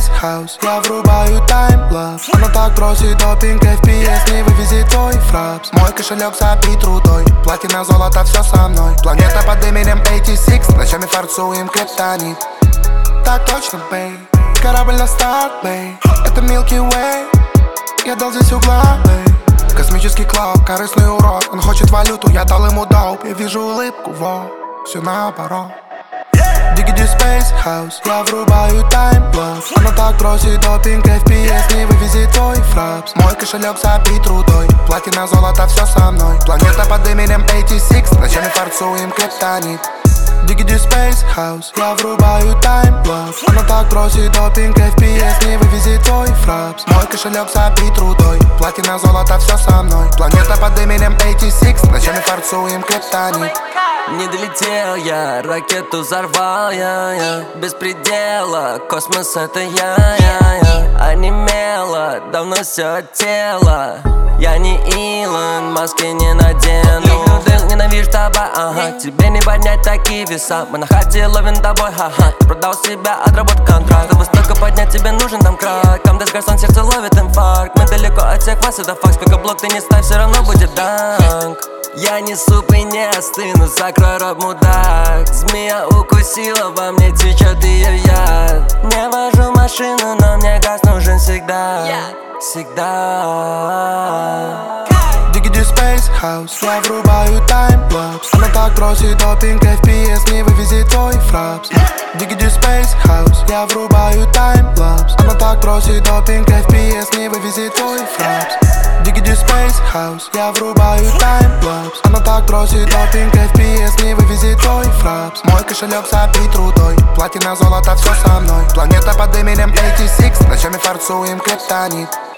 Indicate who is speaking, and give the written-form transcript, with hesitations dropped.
Speaker 1: House, я врубаю таймлапс. Она так просит допинг, FPS не вывезет твой фрапс. Мой кошелек забит рудой, платина, золото, все со мной. Планета под именем 86, ночами форцуем криптонит. Так точно, бэй, корабль на старт, бэй. Это Milky Way, я дал здесь угла, бэй. Космический клуб, корыстный урод. Он хочет валюту, я дал ему доп. Я вижу улыбку, во, все наоборот. Diggity Space House, я врубаю таймлапс. Она так просит допинг, FPS не вывезет твой фрапс. Мой кошелек забит рудой, платина, золото, все со мной. Планета под именем 86, ночами форцуем криптонит. Diggity Space House, я врубаю таймлапс. Она так просит допинг, FPS не вывезет твой фрапс. Мой кошелек забит рудой, платина, золото, все со мной. Планета под именем 86, ночами форцуем криптонит.
Speaker 2: Не долетел я, ракету взорвал я. Без предела, космос это я. Онемело, давно все тело. Я не Илон, маски не надену. Ненавижу тебя, ага. Тебе не поднять такие веса. Мы на хате ловим тобой, ха-ха. Ты продал себя, отработал контракт. Чтобы столько поднять, тебе нужен там крак. Камдес гарсон, сердце ловит инфаркт. Мы далеко от всех вас, это факт. Сколько блок ты не ставь, все равно будет данк. Я не суп и не остыну, закрой рот, мудак. Змея укусила, во мне течет ее яд. Не вожу машину, но мне газ нужен всегда. Всегда.
Speaker 1: Diggity Space House, я врубаю таймлапс. Она так просит допинг, FPS не вывезет твой фрапс. Diggity Space House, я врубаю таймлапс. Она так просит допинг, FPS не вывезет твой фрапс. Diggity Space House, я врубаю таймлапс. Она так просит допинг, FPS не вывезет твой фрапс. Мой кошелек забит рудой, платина, золото, все со мной. Планета под именем 86, ночами форцуем криптонит.